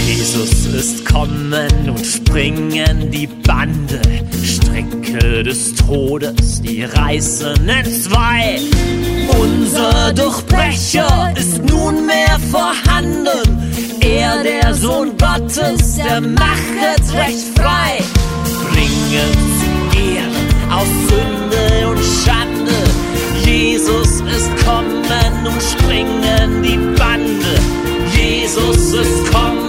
Jesus ist kommen und springen die Bande. Stricke des Todes, die reißen entzwei. Unser Durchbrecher ist nunmehr vorhanden. Er, der Sohn Gottes, der machet recht frei. Bringen zu Ehren aus Sünde und Schande. Jesus ist kommen und springen die Bande. Jesus ist kommen